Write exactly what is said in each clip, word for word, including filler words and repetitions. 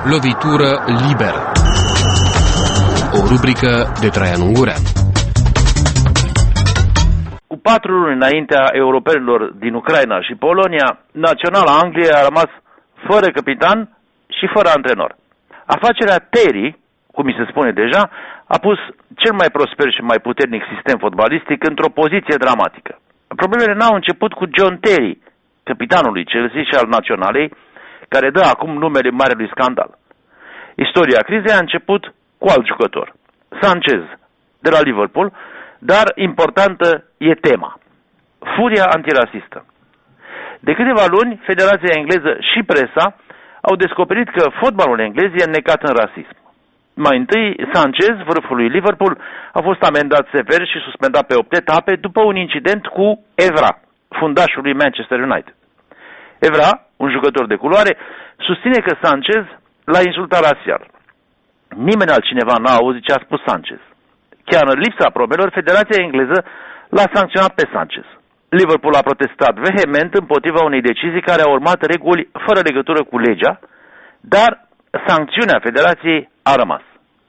Lovitură liberă. O rubrică de Traian Ungureanu. Cu patru luni înaintea europenilor din Ucraina și Polonia, naționala Angliei a rămas fără capitan și fără antrenor. Afacerea Terry, cum mi se spune deja, a pus cel mai prosper și mai puternic sistem fotbalistic într-o poziție dramatică. Problemele n-au început cu John Terry, capitanul lui Chelsea și al naționalei, care dă acum numele marelui scandal. Istoria crizei a început cu alt jucător, Sanchez, de la Liverpool, dar importantă e tema: furia antirasistă. De câteva luni, Federația Engleză și presa au descoperit că fotbalul englez e înnecat în rasism. Mai întâi, Sanchez, vârful lui Liverpool, a fost amendat sever și suspendat pe opt etape după un incident cu Evra, fundașul lui Manchester United. Evra, un jucător de culoare, susține că Sanchez l-a insultat rasial. Nimeni altcineva n-a auzit ce a spus Sanchez. Chiar în lipsa probelor, Federația Engleză l-a sancționat pe Sanchez. Liverpool a protestat vehement împotriva unei decizii care a urmat reguli fără legătură cu legea, dar sancțiunea Federației a rămas.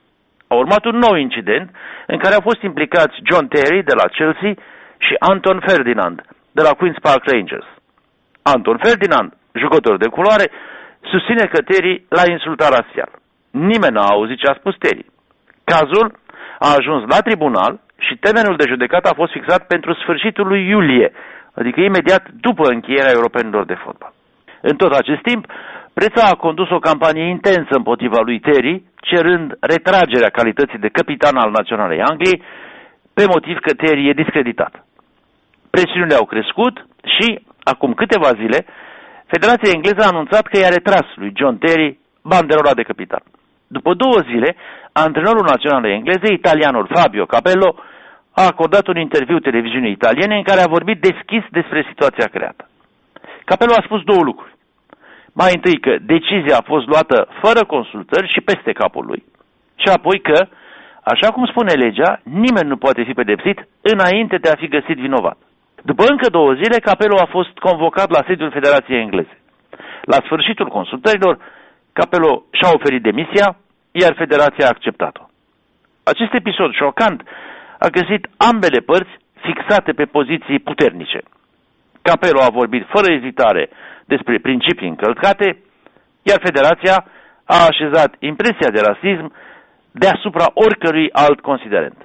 A urmat un nou incident în care au fost implicați John Terry de la Chelsea și Anton Ferdinand de la Queen's Park Rangers. Anton Ferdinand, jucător de culoare, susține că Terry l-a insultat rasial. Nimeni n-a auzit ce a spus Terry. Cazul a ajuns la tribunal și termenul de judecată a fost fixat pentru sfârșitul lui iulie, adică imediat după încheierea europenilor de fotbal. În tot acest timp, presa a condus o campanie intensă împotriva lui Terry, cerând retragerea calității de capitan al naționalei Angliei, pe motiv că Terry e discreditat. Presiunile au crescut și, acum câteva zile, Federația Engleză a anunțat că i-a retras lui John Terry banderola de capitan. După două zile, antrenorul naționalei engleze, italianul Fabio Capello, a acordat un interviu televiziunii italiene în care a vorbit deschis despre situația creată. Capello a spus două lucruri. Mai întâi că decizia a fost luată fără consultări și peste capul lui, și apoi că, așa cum spune legea, nimeni nu poate fi pedepsit înainte de a fi găsit vinovat. După încă două zile, Capello a fost convocat la sediul Federației Engleze. La sfârșitul consultărilor, Capello și-a oferit demisia, iar Federația a acceptat-o. Acest episod șocant a găsit ambele părți fixate pe poziții puternice. Capello a vorbit fără ezitare despre principii încălcate, iar Federația a așezat impresia de rasism deasupra oricărui alt considerent.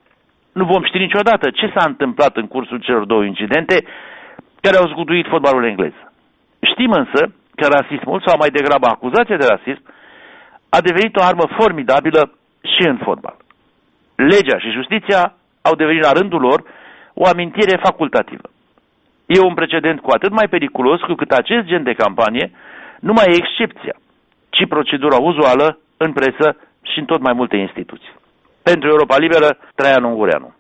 Nu vom ști niciodată ce s-a întâmplat în cursul celor două incidente care au zguduit fotbalul englez. Știm însă că rasismul, sau mai degrabă acuzația de rasism, a devenit o armă formidabilă și în fotbal. Legea și justiția au devenit la rândul lor o amintire facultativă. E un precedent cu atât mai periculos cu cât acest gen de campanie nu mai e excepția, ci procedura uzuală în presă și în tot mai multe instituții. Pentru Europa Liberă, Traian Ungureanu.